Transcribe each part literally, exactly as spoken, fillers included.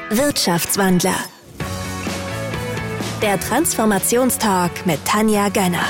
Wirtschaftswandler. Der Transformationstalk mit Tanja Gönner.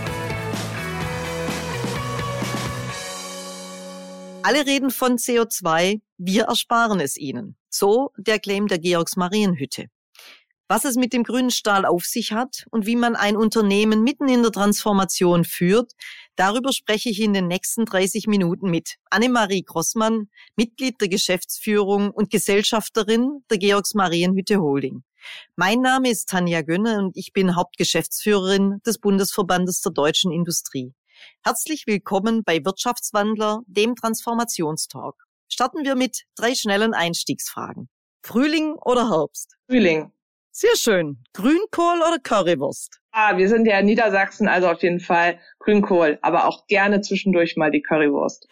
Alle reden von C O zwei, wir ersparen es ihnen. So der Claim der Georgs-Marienhütte. Was es mit dem grünen Stahl auf sich hat und wie man ein Unternehmen mitten in der Transformation führt, darüber spreche ich in den nächsten dreißig Minuten mit Annemarie Grossmann, Mitglied der Geschäftsführung und Gesellschafterin der Georgs-Marienhütte Holding. Mein Name ist Tanja Gönner und ich bin Hauptgeschäftsführerin des Bundesverbandes der deutschen Industrie. Herzlich willkommen bei Wirtschaftswandler, dem Transformationstalk. Starten wir mit drei schnellen Einstiegsfragen. Frühling oder Herbst? Frühling. Sehr schön. Grünkohl oder Currywurst? Ah, wir sind ja in Niedersachsen, also auf jeden Fall Grünkohl, aber auch gerne zwischendurch mal die Currywurst.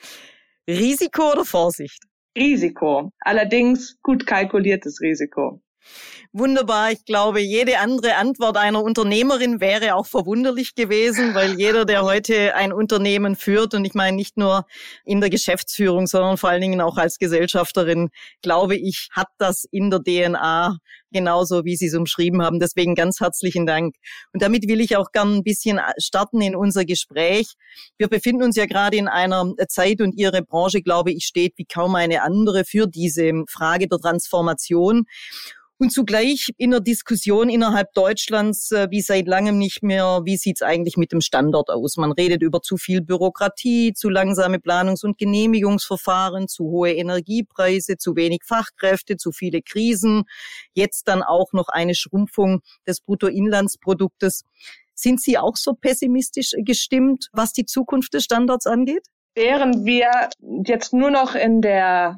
Risiko oder Vorsicht? Risiko. Allerdings gut kalkuliertes Risiko. Wunderbar. Ich glaube, jede andere Antwort einer Unternehmerin wäre auch verwunderlich gewesen, weil jeder, der heute ein Unternehmen führt, und ich meine nicht nur in der Geschäftsführung, sondern vor allen Dingen auch als Gesellschafterin, glaube ich, hat das in der D N A, genauso wie Sie es umschrieben haben. Deswegen ganz herzlichen Dank. Und damit will ich auch gern ein bisschen starten in unser Gespräch. Wir befinden uns ja gerade in einer Zeit und Ihre Branche, glaube ich, steht wie kaum eine andere für diese Frage der Transformation. Und zugleich in der Diskussion innerhalb Deutschlands, wie seit langem nicht mehr, wie sieht's eigentlich mit dem Standort aus? Man redet über zu viel Bürokratie, zu langsame Planungs- und Genehmigungsverfahren, zu hohe Energiepreise, zu wenig Fachkräfte, zu viele Krisen. Jetzt dann auch noch eine Schrumpfung des Bruttoinlandsproduktes. Sind Sie auch so pessimistisch gestimmt, was die Zukunft des Standorts angeht? Wären wir jetzt nur noch in der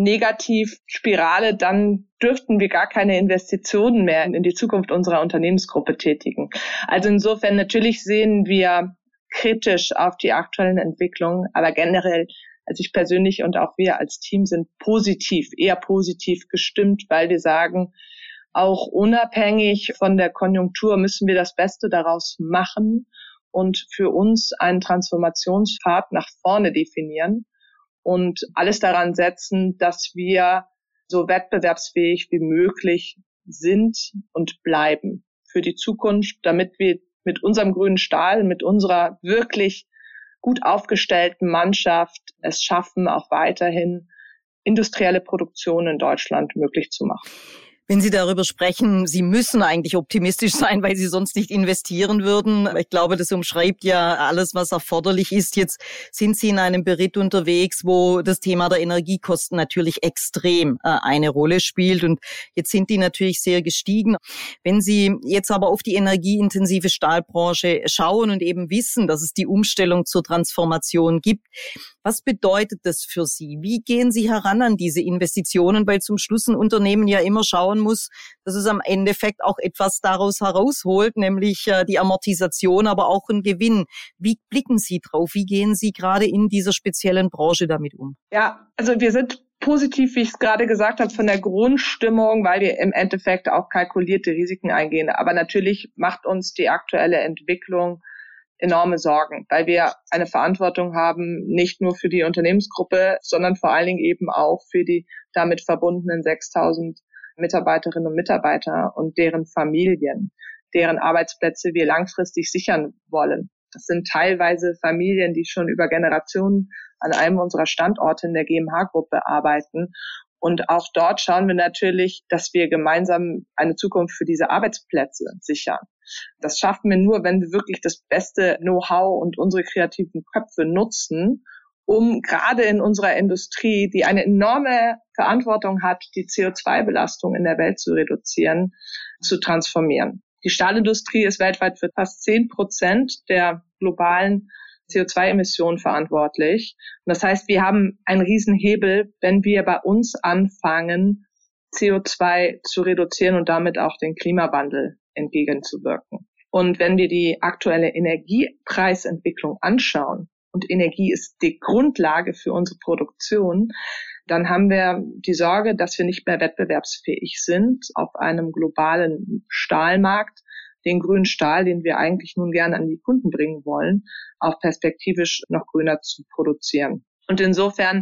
Negativspirale, dann dürften wir gar keine Investitionen mehr in die Zukunft unserer Unternehmensgruppe tätigen. Also insofern natürlich sehen wir kritisch auf die aktuellen Entwicklungen, aber generell, also ich persönlich und auch wir als Team sind positiv, eher positiv gestimmt, weil wir sagen, auch unabhängig von der Konjunktur müssen wir das Beste daraus machen und für uns einen Transformationspfad nach vorne definieren und alles daran setzen, dass wir so wettbewerbsfähig wie möglich sind und bleiben für die Zukunft, damit wir mit unserem grünen Stahl, mit unserer wirklich gut aufgestellten Mannschaft es schaffen, auch weiterhin industrielle Produktion in Deutschland möglich zu machen. Wenn Sie darüber sprechen, Sie müssen eigentlich optimistisch sein, weil Sie sonst nicht investieren würden. Ich glaube, das umschreibt ja alles, was erforderlich ist. Jetzt sind Sie in einem Beritt unterwegs, wo das Thema der Energiekosten natürlich extrem äh, eine Rolle spielt. Und jetzt sind die natürlich sehr gestiegen. Wenn Sie jetzt aber auf die energieintensive Stahlbranche schauen und eben wissen, dass es die Umstellung zur Transformation gibt, was bedeutet das für Sie? Wie gehen Sie heran an diese Investitionen? Weil zum Schluss ein Unternehmen ja immer schauen muss, dass es am Endeffekt auch etwas daraus herausholt, nämlich äh, die Amortisation, aber auch einen Gewinn. Wie blicken Sie drauf? Wie gehen Sie gerade in dieser speziellen Branche damit um? Ja, also wir sind positiv, wie ich es gerade gesagt habe, von der Grundstimmung, weil wir im Endeffekt auch kalkulierte Risiken eingehen. Aber natürlich macht uns die aktuelle Entwicklung enorme Sorgen, weil wir eine Verantwortung haben, nicht nur für die Unternehmensgruppe, sondern vor allen Dingen eben auch für die damit verbundenen sechstausend Mitarbeiterinnen und Mitarbeiter und deren Familien, deren Arbeitsplätze wir langfristig sichern wollen. Das sind teilweise Familien, die schon über Generationen an einem unserer Standorte in der G M H-Gruppe arbeiten. Und auch dort schauen wir natürlich, dass wir gemeinsam eine Zukunft für diese Arbeitsplätze sichern. Das schaffen wir nur, wenn wir wirklich das beste Know-how und unsere kreativen Köpfe nutzen, um gerade in unserer Industrie, die eine enorme Verantwortung hat, die C O zwei Belastung in der Welt zu reduzieren, zu transformieren. Die Stahlindustrie ist weltweit für fast zehn Prozent der globalen C O zwei Emissionen verantwortlich. Und das heißt, wir haben einen Riesenhebel, wenn wir bei uns anfangen, C O zwei zu reduzieren und damit auch den Klimawandel entgegenzuwirken. Und wenn wir die aktuelle Energiepreisentwicklung anschauen, und Energie ist die Grundlage für unsere Produktion, dann haben wir die Sorge, dass wir nicht mehr wettbewerbsfähig sind auf einem globalen Stahlmarkt, den grünen Stahl, den wir eigentlich nun gerne an die Kunden bringen wollen, auch perspektivisch noch grüner zu produzieren. Und insofern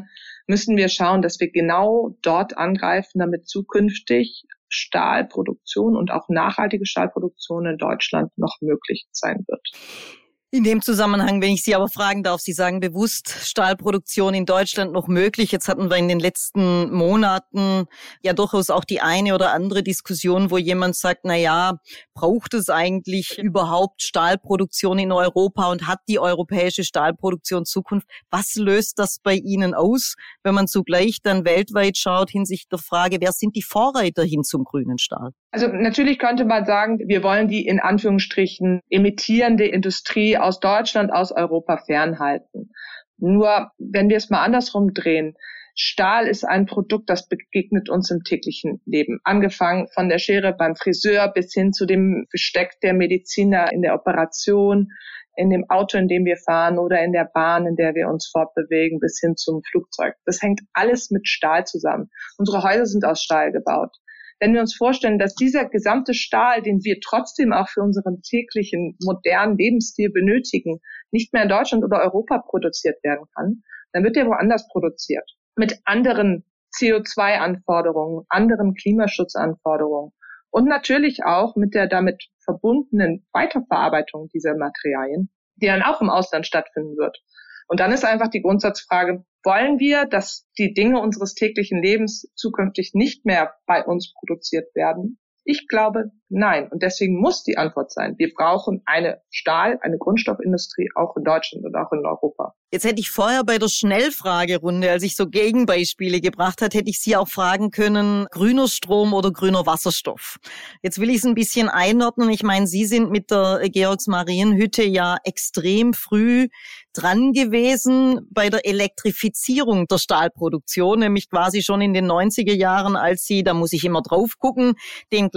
müssen wir schauen, dass wir genau dort angreifen, damit zukünftig Stahlproduktion und auch nachhaltige Stahlproduktion in Deutschland noch möglich sein wird. In dem Zusammenhang, wenn ich Sie aber fragen darf, Sie sagen bewusst Stahlproduktion in Deutschland noch möglich. Jetzt hatten wir in den letzten Monaten ja durchaus auch die eine oder andere Diskussion, wo jemand sagt, na ja, braucht es eigentlich überhaupt Stahlproduktion in Europa und hat die europäische Stahlproduktion Zukunft? Was löst das bei Ihnen aus, wenn man zugleich dann weltweit schaut hinsichtlich der Frage, wer sind die Vorreiter hin zum grünen Stahl? Also natürlich könnte man sagen, wir wollen die in Anführungsstrichen emittierende Industrie aus Deutschland, aus Europa fernhalten. Nur, wenn wir es mal andersrum drehen, Stahl ist ein Produkt, das begegnet uns im täglichen Leben. Angefangen von der Schere beim Friseur bis hin zu dem Besteck der Mediziner in der Operation, in dem Auto, in dem wir fahren oder in der Bahn, in der wir uns fortbewegen, bis hin zum Flugzeug. Das hängt alles mit Stahl zusammen. Unsere Häuser sind aus Stahl gebaut. Wenn wir uns vorstellen, dass dieser gesamte Stahl, den wir trotzdem auch für unseren täglichen modernen Lebensstil benötigen, nicht mehr in Deutschland oder Europa produziert werden kann, dann wird er woanders produziert. Mit anderen C O zwei Anforderungen, anderen Klimaschutzanforderungen und natürlich auch mit der damit verbundenen Weiterverarbeitung dieser Materialien, die dann auch im Ausland stattfinden wird. Und dann ist einfach die Grundsatzfrage, wollen wir, dass die Dinge unseres täglichen Lebens zukünftig nicht mehr bei uns produziert werden? Ich glaube, nein. Und deswegen muss die Antwort sein, wir brauchen eine Stahl-, eine Grundstoffindustrie auch in Deutschland und auch in Europa. Jetzt hätte ich vorher bei der Schnellfragerunde, als ich so Gegenbeispiele gebracht hat, hätte ich Sie auch fragen können, grüner Strom oder grüner Wasserstoff. Jetzt will ich es ein bisschen einordnen. Ich meine, Sie sind mit der Georgs-Marienhütte ja extrem früh dran gewesen bei der Elektrifizierung der Stahlproduktion, nämlich quasi schon in den neunziger Jahren, als Sie, da muss ich immer drauf gucken, den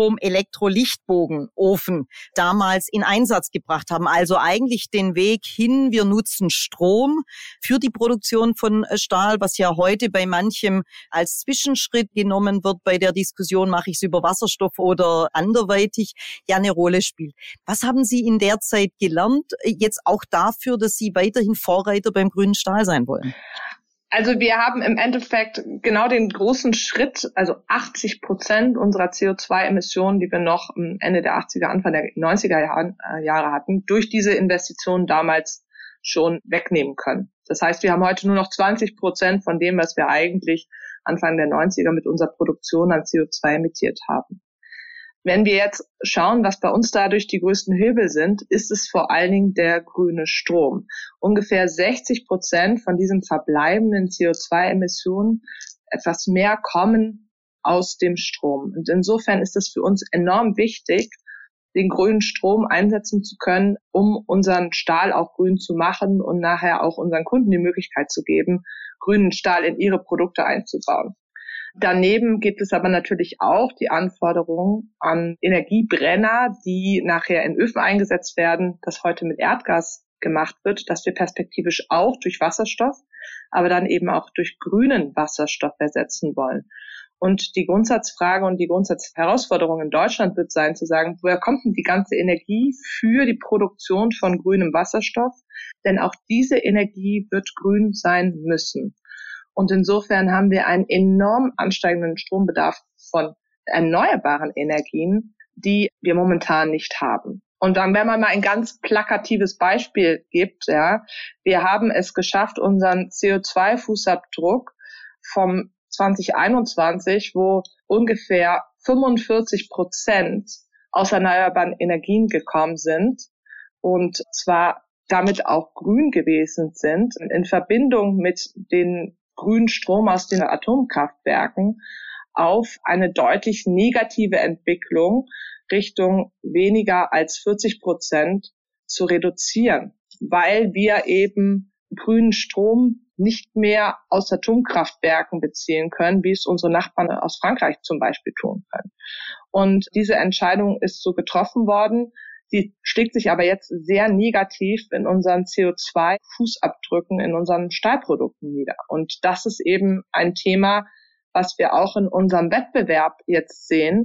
Gleichstrom-Elektrolichtbogenofen damals in Einsatz gebracht haben. Also eigentlich den Weg hin, wir nutzen Strom für die Produktion von Stahl, was ja heute bei manchem als Zwischenschritt genommen wird. Bei der Diskussion, mache ich es über Wasserstoff oder anderweitig, ja eine Rolle spielt. Was haben Sie in der Zeit gelernt, jetzt auch dafür, dass Sie weiterhin Vorreiter beim grünen Stahl sein wollen? Also wir haben im Endeffekt genau den großen Schritt, also achtzig Prozent unserer C O zwei Emissionen, die wir noch Ende der achtziger, Anfang der neunziger Jahre hatten, durch diese Investitionen damals schon wegnehmen können. Das heißt, wir haben heute nur noch zwanzig Prozent von dem, was wir eigentlich Anfang der neunziger mit unserer Produktion an C O zwei emittiert haben. Wenn wir jetzt schauen, was bei uns dadurch die größten Hebel sind, ist es vor allen Dingen der grüne Strom. Ungefähr sechzig Prozent von diesen verbleibenden C O zwei Emissionen, etwas mehr, kommen aus dem Strom. Und insofern ist es für uns enorm wichtig, den grünen Strom einsetzen zu können, um unseren Stahl auch grün zu machen und nachher auch unseren Kunden die Möglichkeit zu geben, grünen Stahl in ihre Produkte einzubauen. Daneben gibt es aber natürlich auch die Anforderungen an Energiebrenner, die nachher in Öfen eingesetzt werden, das heute mit Erdgas gemacht wird, dass wir perspektivisch auch durch Wasserstoff, aber dann eben auch durch grünen Wasserstoff ersetzen wollen. Und die Grundsatzfrage und die Grundsatzherausforderung in Deutschland wird sein, zu sagen, woher kommt denn die ganze Energie für die Produktion von grünem Wasserstoff? Denn auch diese Energie wird grün sein müssen. Und insofern haben wir einen enorm ansteigenden Strombedarf von erneuerbaren Energien, die wir momentan nicht haben. Und dann, wenn man mal ein ganz plakatives Beispiel gibt, ja, wir haben es geschafft, unseren C O zwei Fußabdruck vom zwanzig einundzwanzig, wo ungefähr fünfundvierzig Prozent aus erneuerbaren Energien gekommen sind und zwar damit auch grün gewesen sind, in Verbindung mit den grünen Strom aus den Atomkraftwerken, auf eine deutlich negative Entwicklung Richtung weniger als vierzig Prozent zu reduzieren, weil wir eben grünen Strom nicht mehr aus Atomkraftwerken beziehen können, wie es unsere Nachbarn aus Frankreich zum Beispiel tun können. Und diese Entscheidung ist so getroffen worden. Sie schlägt sich aber jetzt sehr negativ in unseren C O zwei Fußabdrücken, in unseren Stahlprodukten nieder. Und das ist eben ein Thema, was wir auch in unserem Wettbewerb jetzt sehen,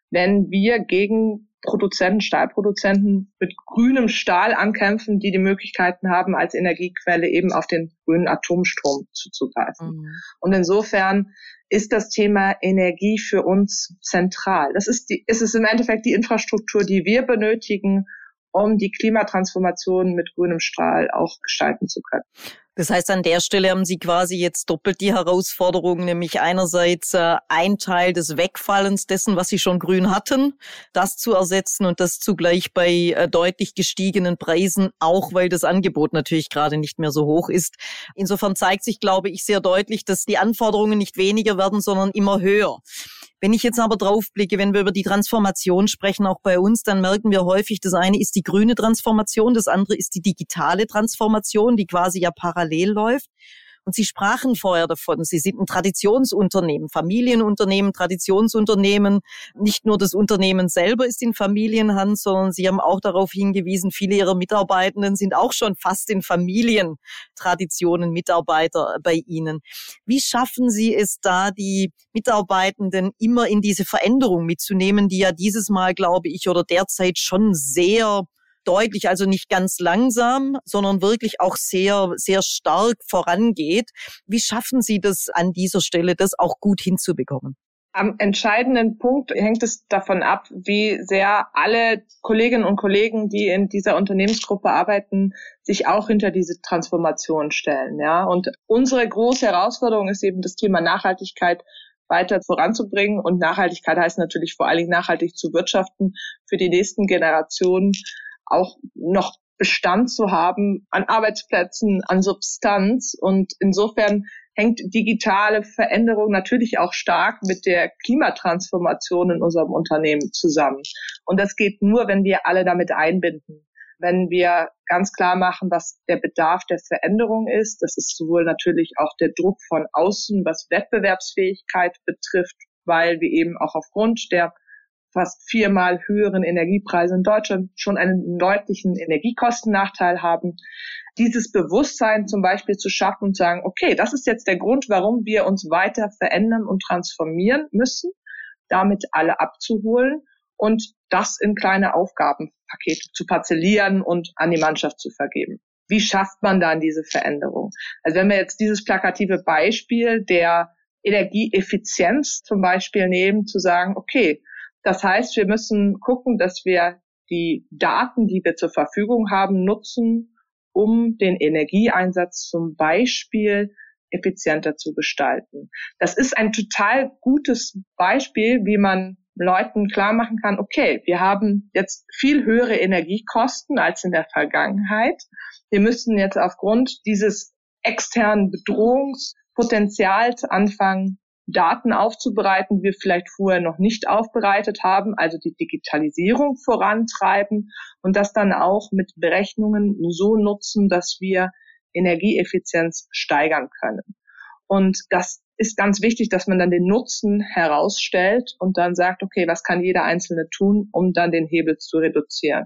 wenn wir gegen Produzenten, Stahlproduzenten mit grünem Stahl ankämpfen, die die Möglichkeiten haben, als Energiequelle eben auf den grünen Atomstrom zuzugreifen. Mhm. Und insofern ist das Thema Energie für uns zentral. Das ist die, es ist im Endeffekt die Infrastruktur, die wir benötigen, um die Klimatransformation mit grünem Stahl auch gestalten zu können. Das heißt, an der Stelle haben Sie quasi jetzt doppelt die Herausforderung, nämlich einerseits äh, ein Teil des Wegfallens dessen, was Sie schon grün hatten, das zu ersetzen und das zugleich bei äh, deutlich gestiegenen Preisen, auch weil das Angebot natürlich gerade nicht mehr so hoch ist. Insofern zeigt sich, glaube ich, sehr deutlich, dass die Anforderungen nicht weniger werden, sondern immer höher. Wenn ich jetzt aber drauf blicke, wenn wir über die Transformation sprechen, auch bei uns, dann merken wir häufig, das eine ist die grüne Transformation, das andere ist die digitale Transformation, die quasi ja parallel läuft. Und Sie sprachen vorher davon, Sie sind ein Traditionsunternehmen, Familienunternehmen, Traditionsunternehmen. Nicht nur das Unternehmen selber ist in Familienhand, sondern Sie haben auch darauf hingewiesen, viele Ihrer Mitarbeitenden sind auch schon fast in Familientraditionen Mitarbeiter bei Ihnen. Wie schaffen Sie es da, die Mitarbeitenden immer in diese Veränderung mitzunehmen, die ja dieses Mal, glaube ich, oder derzeit schon sehr deutlich, also nicht ganz langsam, sondern wirklich auch sehr, sehr stark vorangeht. Wie schaffen Sie das an dieser Stelle, das auch gut hinzubekommen? Am entscheidenden Punkt hängt es davon ab, wie sehr alle Kolleginnen und Kollegen, die in dieser Unternehmensgruppe arbeiten, sich auch hinter diese Transformation stellen. Ja, und unsere große Herausforderung ist eben das Thema Nachhaltigkeit weiter voranzubringen. Und Nachhaltigkeit heißt natürlich vor allen Dingen nachhaltig zu wirtschaften, für die nächsten Generationen auch noch Bestand zu haben an Arbeitsplätzen, an Substanz. Und insofern hängt digitale Veränderung natürlich auch stark mit der Klimatransformation in unserem Unternehmen zusammen. Und das geht nur, wenn wir alle damit einbinden. Wenn wir ganz klar machen, was der Bedarf der Veränderung ist. Das ist sowohl natürlich auch der Druck von außen, was Wettbewerbsfähigkeit betrifft, weil wir eben auch aufgrund der fast viermal höheren Energiepreise in Deutschland schon einen deutlichen Energiekostennachteil haben. Dieses Bewusstsein zum Beispiel zu schaffen und sagen, okay, das ist jetzt der Grund, warum wir uns weiter verändern und transformieren müssen, damit alle abzuholen und das in kleine Aufgabenpakete zu parzellieren und an die Mannschaft zu vergeben. Wie schafft man dann diese Veränderung? Also wenn wir jetzt dieses plakative Beispiel der Energieeffizienz zum Beispiel nehmen, zu sagen, okay, das heißt, wir müssen gucken, dass wir die Daten, die wir zur Verfügung haben, nutzen, um den Energieeinsatz zum Beispiel effizienter zu gestalten. Das ist ein total gutes Beispiel, wie man Leuten klar machen kann, okay, wir haben jetzt viel höhere Energiekosten als in der Vergangenheit. Wir müssen jetzt aufgrund dieses externen Bedrohungspotenzials anfangen, Daten aufzubereiten, die wir vielleicht vorher noch nicht aufbereitet haben, also die Digitalisierung vorantreiben und das dann auch mit Berechnungen so nutzen, dass wir Energieeffizienz steigern können. Und das ist ganz wichtig, dass man dann den Nutzen herausstellt und dann sagt, okay, was kann jeder Einzelne tun, um dann den Hebel zu reduzieren.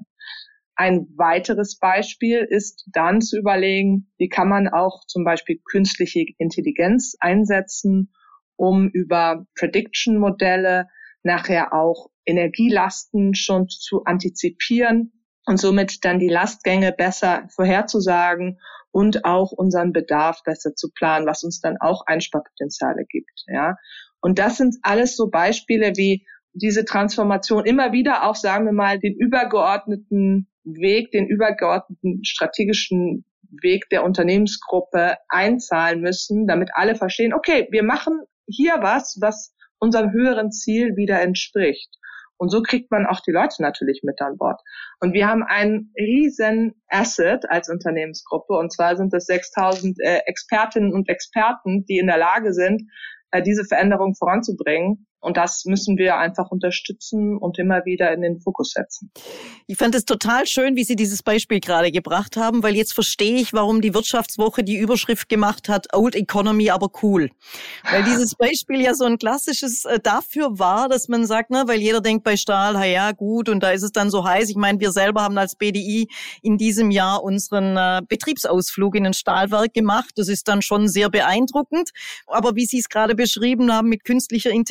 Ein weiteres Beispiel ist dann zu überlegen, wie kann man auch zum Beispiel künstliche Intelligenz einsetzen, um über Prediction-Modelle nachher auch Energielasten schon zu antizipieren und somit dann die Lastgänge besser vorherzusagen und auch unseren Bedarf besser zu planen, was uns dann auch Einsparpotenziale gibt. Ja. Und das sind alles so Beispiele, wie diese Transformation immer wieder auch, sagen wir mal, den übergeordneten Weg, den übergeordneten strategischen Weg der Unternehmensgruppe einzahlen müssen, damit alle verstehen, okay, wir machen hier was, was unserem höheren Ziel wieder entspricht. Und so kriegt man auch die Leute natürlich mit an Bord. Und wir haben einen riesen Asset als Unternehmensgruppe, und zwar sind es sechstausend äh, Expertinnen und Experten, die in der Lage sind, äh, diese Veränderung voranzubringen. Und das müssen wir einfach unterstützen und immer wieder in den Fokus setzen. Ich fand es total schön, wie Sie dieses Beispiel gerade gebracht haben, weil jetzt verstehe ich, warum die Wirtschaftswoche die Überschrift gemacht hat, Old Economy, aber cool. Weil dieses Beispiel ja so ein klassisches äh, dafür war, dass man sagt, ne, weil jeder denkt bei Stahl, ha ja, gut, und da ist es dann so heiß. Ich meine, wir selber haben als B D I in diesem Jahr unseren äh, Betriebsausflug in ein Stahlwerk gemacht. Das ist dann schon sehr beeindruckend. Aber wie Sie es gerade beschrieben haben mit künstlicher Intelligenz,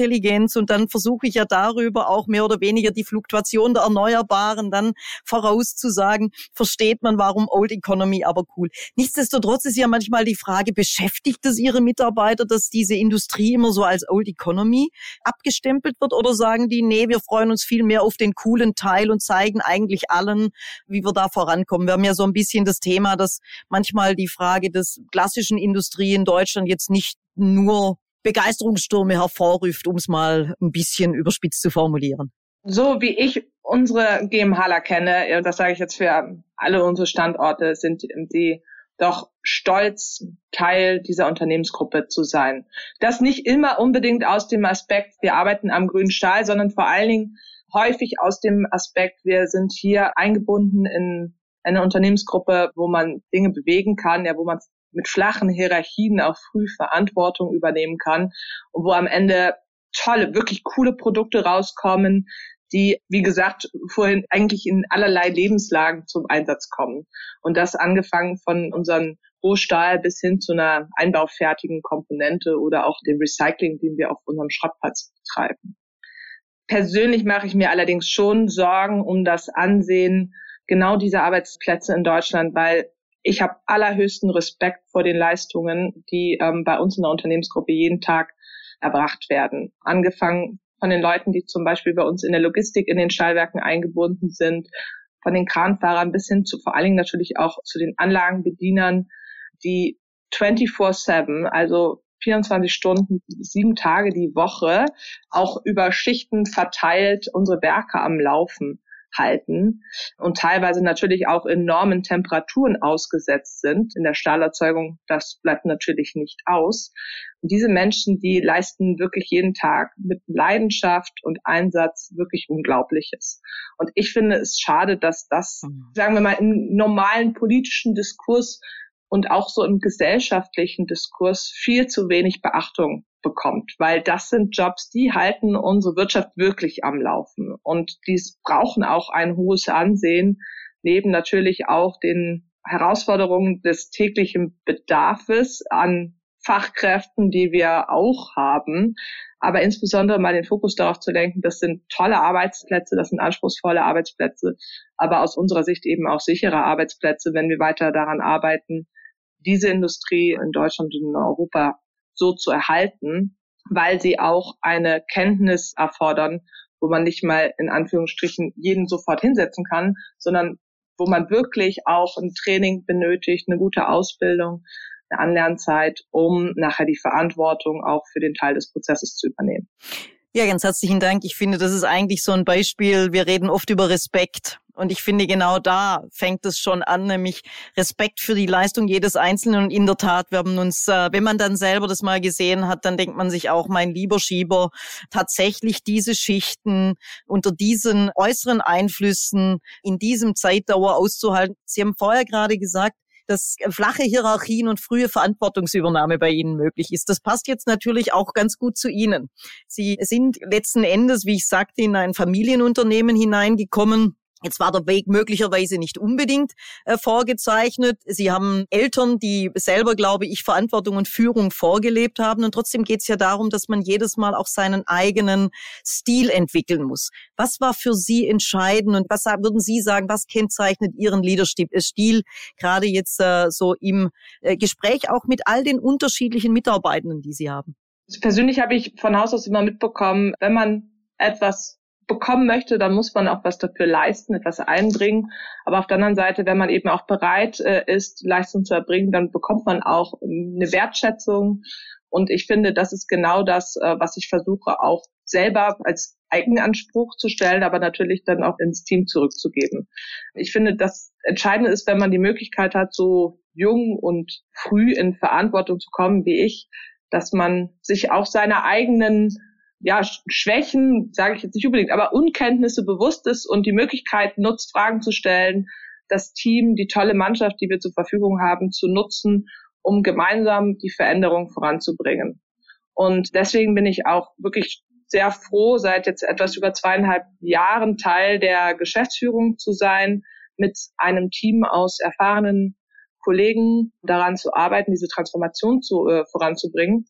Effizienz und dann versuche ich ja darüber auch mehr oder weniger die Fluktuation der Erneuerbaren dann vorauszusagen, versteht man, warum Old Economy aber cool. Nichtsdestotrotz ist ja manchmal die Frage, beschäftigt es Ihre Mitarbeiter, dass diese Industrie immer so als Old Economy abgestempelt wird, oder sagen die, nee, wir freuen uns viel mehr auf den coolen Teil und zeigen eigentlich allen, wie wir da vorankommen. Wir haben ja so ein bisschen das Thema, dass manchmal die Frage des klassischen Industrie in Deutschland jetzt nicht nur Begeisterungsstürme hervorruft, um es mal ein bisschen überspitzt zu formulieren. So wie ich unsere GmbHler kenne, das sage ich jetzt für alle unsere Standorte, sind die doch stolz, Teil dieser Unternehmensgruppe zu sein. Das nicht immer unbedingt aus dem Aspekt, wir arbeiten am grünen Stahl, sondern vor allen Dingen häufig aus dem Aspekt, wir sind hier eingebunden in eine Unternehmensgruppe, wo man Dinge bewegen kann, ja, wo man mit flachen Hierarchien auch früh Verantwortung übernehmen kann und wo am Ende tolle, wirklich coole Produkte rauskommen, die, wie gesagt, vorhin eigentlich in allerlei Lebenslagen zum Einsatz kommen. Und das angefangen von unserem Rohstahl bis hin zu einer einbaufertigen Komponente oder auch dem Recycling, den wir auf unserem Schrottplatz betreiben. Persönlich mache ich mir allerdings schon Sorgen um das Ansehen genau dieser Arbeitsplätze in Deutschland, weil ich habe allerhöchsten Respekt vor den Leistungen, die ähm, bei uns in der Unternehmensgruppe jeden Tag erbracht werden. Angefangen von den Leuten, die zum Beispiel bei uns in der Logistik in den Stahlwerken eingebunden sind, von den Kranfahrern bis hin zu vor allen Dingen natürlich auch zu den Anlagenbedienern, die vierundzwanzig sieben, also vierundzwanzig Stunden, sieben Tage die Woche, auch über Schichten verteilt unsere Werke am Laufen halten und teilweise natürlich auch enormen Temperaturen ausgesetzt sind. In der Stahlerzeugung, das bleibt natürlich nicht aus. Und diese Menschen, die leisten wirklich jeden Tag mit Leidenschaft und Einsatz wirklich Unglaubliches. Und ich finde es schade, dass das, sagen wir mal, im normalen politischen Diskurs und auch so im gesellschaftlichen Diskurs viel zu wenig Beachtung bekommt, weil das sind Jobs, die halten unsere Wirtschaft wirklich am Laufen und die brauchen auch ein hohes Ansehen, neben natürlich auch den Herausforderungen des täglichen Bedarfs an Fachkräften, die wir auch haben, aber insbesondere mal den Fokus darauf zu lenken, das sind tolle Arbeitsplätze, das sind anspruchsvolle Arbeitsplätze, aber aus unserer Sicht eben auch sichere Arbeitsplätze, wenn wir weiter daran arbeiten, diese Industrie in Deutschland und in Europa so zu erhalten, weil sie auch eine Kenntnis erfordern, wo man nicht mal in Anführungsstrichen jeden sofort hinsetzen kann, sondern wo man wirklich auch ein Training benötigt, eine gute Ausbildung, eine Anlernzeit, um nachher die Verantwortung auch für den Teil des Prozesses zu übernehmen. Ja, ganz herzlichen Dank. Ich finde, das ist eigentlich so ein Beispiel. Wir reden oft über Respekt. Und ich finde, genau da fängt es schon an, nämlich Respekt für die Leistung jedes Einzelnen. Und in der Tat, wir haben uns, wenn man dann selber das mal gesehen hat, dann denkt man sich auch, mein lieber Schieber, tatsächlich diese Schichten unter diesen äußeren Einflüssen in diesem Zeitdauer auszuhalten. Sie haben vorher gerade gesagt, dass flache Hierarchien und frühe Verantwortungsübernahme bei Ihnen möglich ist. Das passt jetzt natürlich auch ganz gut zu Ihnen. Sie sind letzten Endes, wie ich sagte, in ein Familienunternehmen hineingekommen. Jetzt war der Weg möglicherweise nicht unbedingt äh, vorgezeichnet. Sie haben Eltern, die selber, glaube ich, Verantwortung und Führung vorgelebt haben. Und trotzdem geht es ja darum, dass man jedes Mal auch seinen eigenen Stil entwickeln muss. Was war für Sie entscheidend und was würden Sie sagen, was kennzeichnet Ihren Leadership-Stil, gerade jetzt äh, so im äh, Gespräch auch mit all den unterschiedlichen Mitarbeitenden, die Sie haben? Persönlich habe ich von Haus aus immer mitbekommen, wenn man etwas bekommen möchte, dann muss man auch was dafür leisten, etwas einbringen. Aber auf der anderen Seite, wenn man eben auch bereit äh, ist, Leistung zu erbringen, dann bekommt man auch ähm, eine Wertschätzung. Und ich finde, das ist genau das, äh, was ich versuche, auch selber als Eigenanspruch zu stellen, aber natürlich dann auch ins Team zurückzugeben. Ich finde, das Entscheidende ist, wenn man die Möglichkeit hat, so jung und früh in Verantwortung zu kommen wie ich, dass man sich auch seiner eigenen ja, Schwächen, sage ich jetzt nicht unbedingt, aber Unkenntnisse bewusst ist und die Möglichkeit nutzt, Fragen zu stellen, das Team, die tolle Mannschaft, die wir zur Verfügung haben, zu nutzen, um gemeinsam die Veränderung voranzubringen. Und deswegen bin ich auch wirklich sehr froh, seit jetzt etwas über zweieinhalb Jahren Teil der Geschäftsführung zu sein, mit einem Team aus erfahrenen Kollegen daran zu arbeiten, diese Transformation zu, äh, voranzubringen.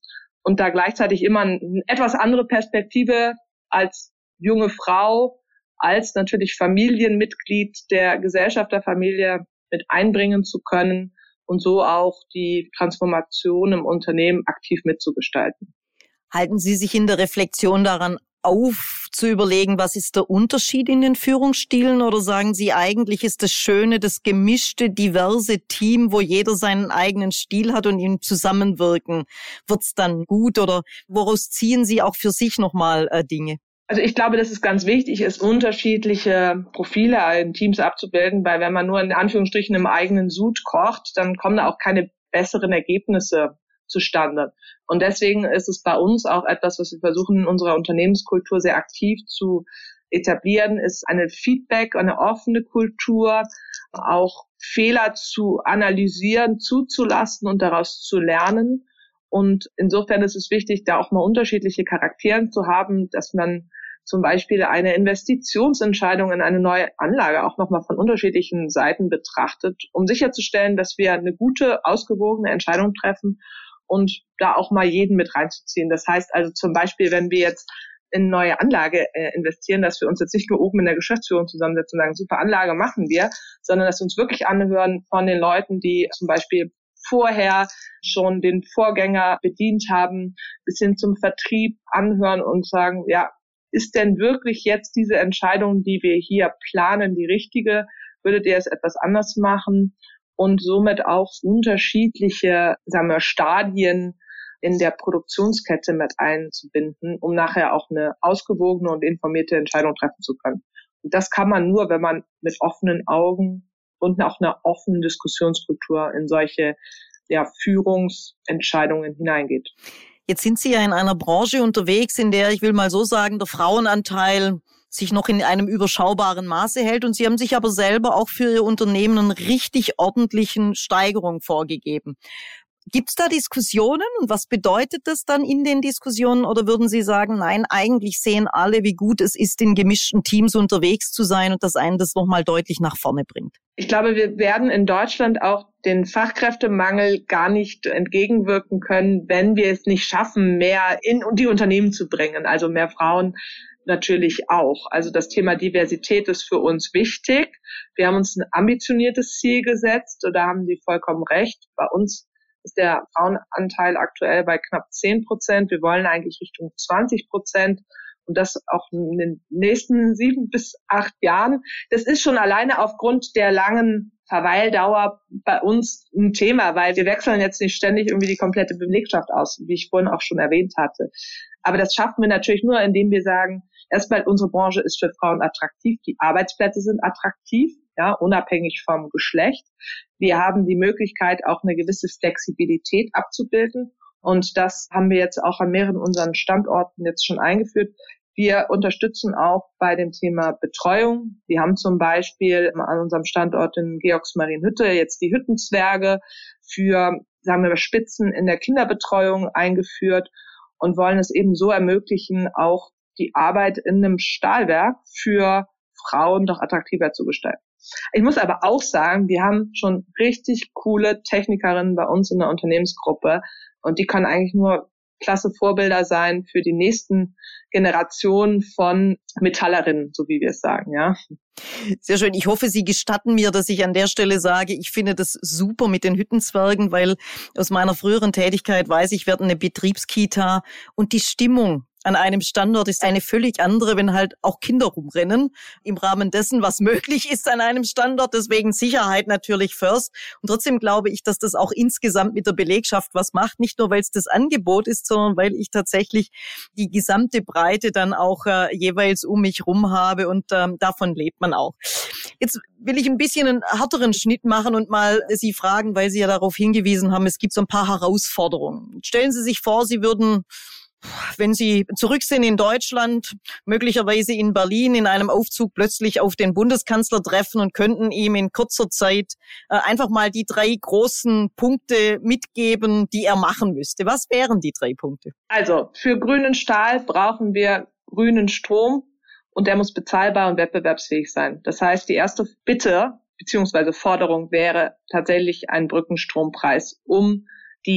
und da gleichzeitig immer eine etwas andere Perspektive als junge Frau, als natürlich Familienmitglied der Gesellschaft der Familie mit einbringen zu können und so auch die Transformation im Unternehmen aktiv mitzugestalten. Halten Sie sich in der Reflexion daran auf, zu überlegen, was ist der Unterschied in den Führungsstilen, oder sagen Sie, eigentlich ist das Schöne, das gemischte, diverse Team, wo jeder seinen eigenen Stil hat und im Zusammenwirken wird's dann gut, oder woraus ziehen Sie auch für sich nochmal äh, Dinge? Also ich glaube, dass es ganz wichtig ist, unterschiedliche Profile in Teams abzubilden, weil wenn man nur in Anführungsstrichen im eigenen Sud kocht, dann kommen da auch keine besseren Ergebnisse zustande. Und deswegen ist es bei uns auch etwas, was wir versuchen in unserer Unternehmenskultur sehr aktiv zu etablieren, ist eine Feedback, eine offene Kultur, auch Fehler zu analysieren, zuzulassen und daraus zu lernen. Und insofern ist es wichtig, da auch mal unterschiedliche Charaktere zu haben, dass man zum Beispiel eine Investitionsentscheidung in eine neue Anlage auch nochmal von unterschiedlichen Seiten betrachtet, um sicherzustellen, dass wir eine gute, ausgewogene Entscheidung treffen und da auch mal jeden mit reinzuziehen. Das heißt also zum Beispiel, wenn wir jetzt in eine neue Anlage äh, investieren, dass wir uns jetzt nicht nur oben in der Geschäftsführung zusammensetzen und sagen, super Anlage machen wir, sondern dass wir uns wirklich anhören von den Leuten, die zum Beispiel vorher schon den Vorgänger bedient haben, bis hin zum Vertrieb anhören und sagen, ja, ist denn wirklich jetzt diese Entscheidung, die wir hier planen, die richtige? Würdet ihr es etwas anders machen? Und somit auch unterschiedliche, sagen wir, Stadien in der Produktionskette mit einzubinden, um nachher auch eine ausgewogene und informierte Entscheidung treffen zu können. Und das kann man nur, wenn man mit offenen Augen und auch einer offenen Diskussionskultur in solche ja, Führungsentscheidungen hineingeht. Jetzt sind Sie ja in einer Branche unterwegs, in der, ich will mal so sagen, der Frauenanteil sich noch in einem überschaubaren Maße hält. Und Sie haben sich aber selber auch für Ihr Unternehmen einen richtig ordentlichen Steigerung vorgegeben. Gibt es da Diskussionen und was bedeutet das dann in den Diskussionen? Oder würden Sie sagen, nein, eigentlich sehen alle, wie gut es ist, in gemischten Teams unterwegs zu sein und dass einen das nochmal deutlich nach vorne bringt? Ich glaube, wir werden in Deutschland auch den Fachkräftemangel gar nicht entgegenwirken können, wenn wir es nicht schaffen, mehr in die Unternehmen zu bringen, also mehr Frauen natürlich auch. Also das Thema Diversität ist für uns wichtig. Wir haben uns ein ambitioniertes Ziel gesetzt und da haben Sie vollkommen recht. Bei uns ist der Frauenanteil aktuell bei knapp zehn Prozent. Wir wollen eigentlich Richtung zwanzig Prozent und das auch in den nächsten sieben bis acht Jahren. Das ist schon alleine aufgrund der langen Verweildauer bei uns ein Thema, weil wir wechseln jetzt nicht ständig irgendwie die komplette Belegschaft aus, wie ich vorhin auch schon erwähnt hatte. Aber das schaffen wir natürlich nur, indem wir sagen, erstmal, unsere Branche ist für Frauen attraktiv, die Arbeitsplätze sind attraktiv, ja, unabhängig vom Geschlecht. Wir haben die Möglichkeit, auch eine gewisse Flexibilität abzubilden. Und das haben wir jetzt auch an mehreren unseren Standorten jetzt schon eingeführt. Wir unterstützen auch bei dem Thema Betreuung. Wir haben zum Beispiel an unserem Standort in Georgsmarienhütte jetzt die Hüttenzwerge für, sagen wir mal, Spitzen in der Kinderbetreuung eingeführt und wollen es eben so ermöglichen, auch die Arbeit in einem Stahlwerk für Frauen doch attraktiver zu gestalten. Ich muss aber auch sagen, wir haben schon richtig coole Technikerinnen bei uns in der Unternehmensgruppe und die können eigentlich nur klasse Vorbilder sein für die nächsten Generationen von Metallerinnen, so wie wir es sagen, ja. Sehr schön. Ich hoffe, Sie gestatten mir, dass ich an der Stelle sage, ich finde das super mit den Hüttenzwergen, weil aus meiner früheren Tätigkeit weiß ich, wir hatten eine Betriebskita und die Stimmung an einem Standort ist eine völlig andere, wenn halt auch Kinder rumrennen, im Rahmen dessen, was möglich ist an einem Standort. Deswegen Sicherheit natürlich first. Und trotzdem glaube ich, dass das auch insgesamt mit der Belegschaft was macht. Nicht nur, weil es das Angebot ist, sondern weil ich tatsächlich die gesamte Breite dann auch äh, jeweils um mich rum habe und ähm, davon lebt man auch. Jetzt will ich ein bisschen einen härteren Schnitt machen und mal Sie fragen, weil Sie ja darauf hingewiesen haben, es gibt so ein paar Herausforderungen. Stellen Sie sich vor, Sie würden, wenn Sie zurück sind in Deutschland, möglicherweise in Berlin in einem Aufzug plötzlich auf den Bundeskanzler treffen und könnten ihm in kurzer Zeit äh, einfach mal die drei großen Punkte mitgeben, die er machen müsste. Was wären die drei Punkte? Also für grünen Stahl brauchen wir grünen Strom und der muss bezahlbar und wettbewerbsfähig sein. Das heißt, die erste Bitte bzw. Forderung wäre tatsächlich ein Brückenstrompreis, um die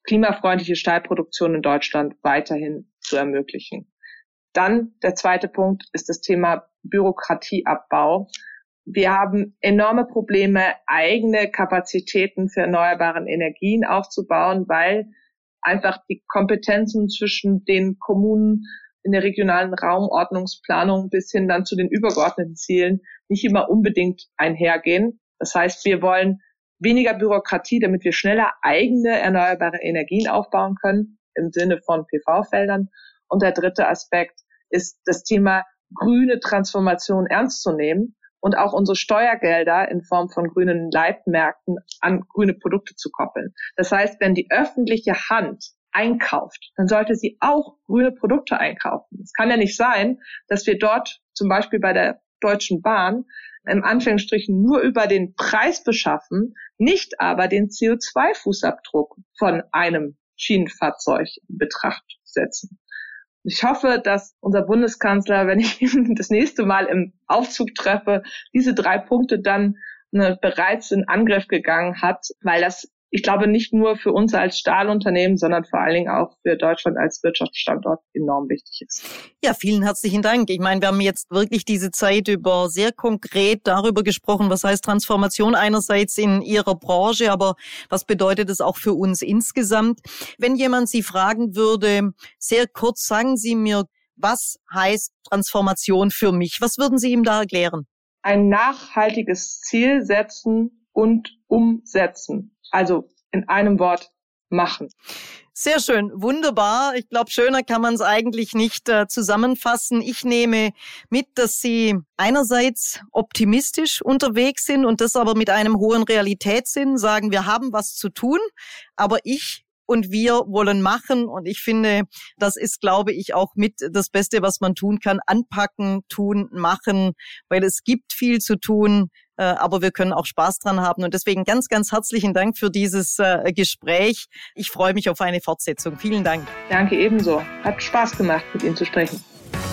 klimafreundliche Stahlproduktion in Deutschland weiterhin zu ermöglichen. Dann der zweite Punkt ist das Thema Bürokratieabbau. Wir haben enorme Probleme, eigene Kapazitäten für erneuerbare Energien aufzubauen, weil einfach die Kompetenzen zwischen den Kommunen in der regionalen Raumordnungsplanung bis hin dann zu den übergeordneten Zielen nicht immer unbedingt einhergehen. Das heißt, wir wollen weniger Bürokratie, damit wir schneller eigene erneuerbare Energien aufbauen können, im Sinne von P V-Feldern. Und der dritte Aspekt ist das Thema grüne Transformation ernst zu nehmen und auch unsere Steuergelder in Form von grünen Leitmärkten an grüne Produkte zu koppeln. Das heißt, wenn die öffentliche Hand einkauft, dann sollte sie auch grüne Produkte einkaufen. Es kann ja nicht sein, dass wir dort zum Beispiel bei der Deutschen Bahn im Anführungsstrichen nur über den Preis beschaffen, nicht aber den C O zwei Fußabdruck von einem Schienenfahrzeug in Betracht setzen. Ich hoffe, dass unser Bundeskanzler, wenn ich ihn das nächste Mal im Aufzug treffe, diese drei Punkte dann ne, bereits in Angriff gegangen hat, weil das, ich glaube, nicht nur für uns als Stahlunternehmen, sondern vor allen Dingen auch für Deutschland als Wirtschaftsstandort enorm wichtig ist. Ja, vielen herzlichen Dank. Ich meine, wir haben jetzt wirklich diese Zeit über sehr konkret darüber gesprochen, was heißt Transformation einerseits in Ihrer Branche, aber was bedeutet es auch für uns insgesamt? Wenn jemand Sie fragen würde, sehr kurz, sagen Sie mir, was heißt Transformation für mich? Was würden Sie ihm da erklären? Ein nachhaltiges Ziel setzen und umsetzen. Also in einem Wort machen. Sehr schön, wunderbar. Ich glaube, schöner kann man es eigentlich nicht äh, zusammenfassen. Ich nehme mit, dass Sie einerseits optimistisch unterwegs sind und das aber mit einem hohen Realitätssinn, sagen, wir haben was zu tun, aber ich und wir wollen machen. Und ich finde, das ist, glaube ich, auch mit das Beste, was man tun kann. Anpacken, tun, machen, weil es gibt viel zu tun. Aber wir können auch Spaß dran haben. Und deswegen ganz, ganz herzlichen Dank für dieses äh, Gespräch. Ich freue mich auf eine Fortsetzung. Vielen Dank. Danke ebenso. Hat Spaß gemacht, mit Ihnen zu sprechen.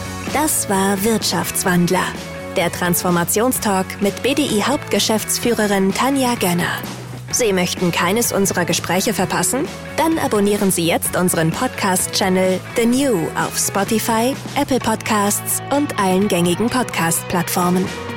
Das war Wirtschaftswandler, der Transformationstalk mit B D I-Hauptgeschäftsführerin Tanja Gönner. Sie möchten keines unserer Gespräche verpassen? Dann abonnieren Sie jetzt unseren Podcast-Channel The New auf Spotify, Apple Podcasts und allen gängigen Podcast-Plattformen.